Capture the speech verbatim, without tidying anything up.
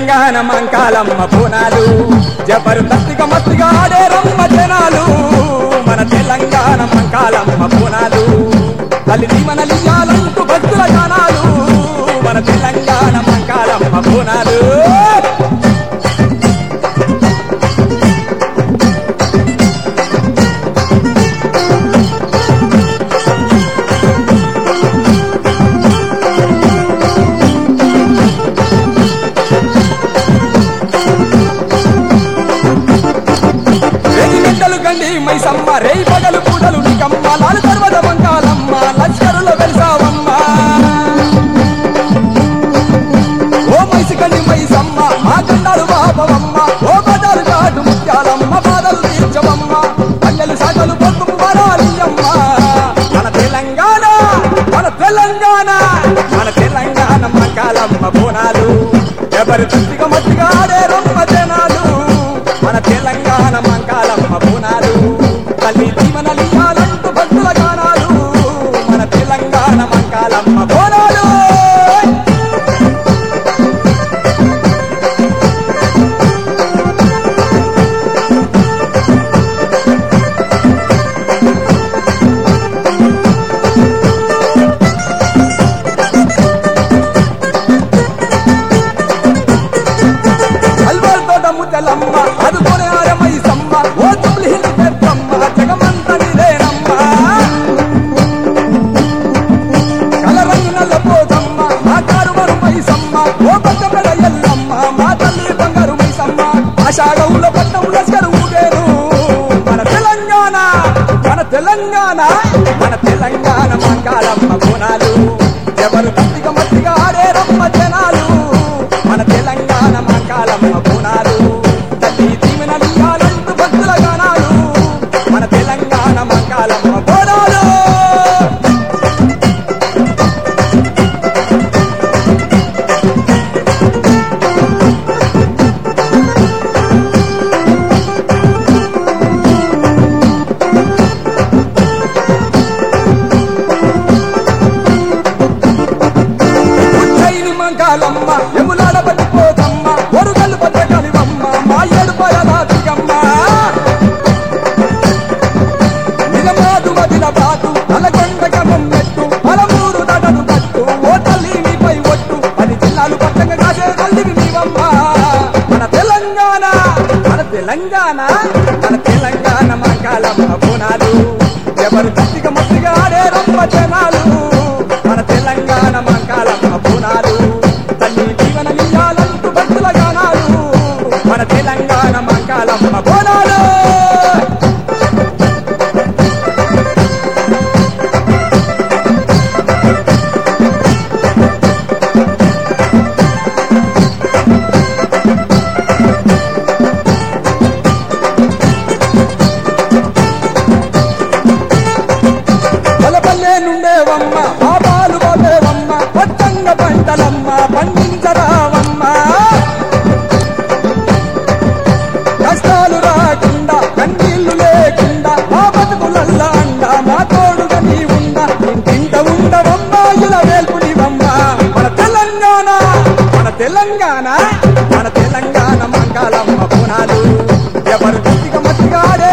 తెలంగాణ మంకాలమ్మ బోనాలు జబర్దస్తిగా మత్తిగా ఆడే రమ్మ జనాలు మన తెలంగాణ మంకాలమ్మ బోనాలు తల్లి దీవెనలియాలంటూ భక్తుల గానాలు మన తెలంగాణ మంకాలమ్మ బోనాలు మైసమ్మ రేయి పగలు పూటలు నీకమ్మ లాలు పర్వత మంకాలమ్మ లష్కరులో వెలిసావమ్మ ఓ మైసికండి మైసమ్మ మా కండాలు బాబవమ్మ ఓ బదాలు కాటు ముత్యాలమ్మ బాధలు తీర్చవమ్మ పల్లెలు సాగలు పొద్దు వరాలియమ్మ మన తెలంగాణ మన తెలంగాణ మన తెలంగాణ మంకాలమ్మ బోనాలు ఎవరి దృష్టిగా మట్టిగా ఆడే రమ్మ జనాలు మన తెలంగాణ మంకాలమ్మ బోనాలు తల్లి దీవెనలియాలంటూ భక్తుల గానాలు మన తెలంగాణ మంకాలమ్మ బోనాలు అల్వాల్ తోట ముద్దలమ్మ అదుకొని ఆరమైసమ్మ ఓ తుమ్లి హిల్ పెద్దమ్మ జగమంత నిదేనమ్మ కలరంగు నల్ల పోతమ్మ మా కారు మరు మైసమ్మ ఓ పచ్చబడ ఎల్లమ్మ మా తల్లి బంగారు మైసమ్మ ఆషాఢంల పట్టం లస్కరు ఊగేను మన తెలంగాణ మన తెలంగాణ మన తెలంగాణ మంకాలమ్మ బోనాలు ఎవరు గట్టిగా మట్టిగా ఆడే రమ్మ జనాలు మన తెలంగాణ మంకాలమ్మ బోనాలు తల్లి దీవెనలియాలంటూ భక్తుల గానాలు మన తెలంగాణ మంకాలమ్మ బోనాలు ఉజ్జయిని మంకాలమ్మ ఎములాడ పట్టిపోతమ్మ ఒరుగల్లు పట్టగలివమ్మ మా ఏడుపయలాదిగమ్మ నిలమాదు వదిల బాటు నలగొండ గమ్మెట్టు పలమూరు దడను పట్టు ఓ తల్లి నీపై ఒట్టు పది జిల్లాలు పట్టంగా కాసే తల్లివి నీవమ్మ మన తెలంగాణ మన తెలంగాణ మన తెలంగాణ మంకాలమ్మ బోనాలు ఎవరు గట్టిగా మట్టిగా ఆడే రమ్మ జనాలు మన తెలంగాణ మంకాలమ్మ బోనాలు తల్లి దీవెనలియాలంటూ భక్తుల గానాలు మన తెలంగాణ మంకాలమ్మ బోనాలు పల్లె నుండేవమ్మ పాపాలు బాబేవమ్మ పట్టంగ పంటలమ్మ పండించరావమ్మ కష్టాలు రాకుండా కన్నీళ్లు లేకుండా మా బతుకులల్ల అండ మా తోడుగా నీ ఉండ ఇంటింట ఉండవమ్మ ఇలా వేల్పునివమ్మ మన తెలంగాణ మన తెలంగాణ మన తెలంగాణ మంకాలమ్మ బోనాలు ఎవరు గట్టిగా మట్టిగా ఆడే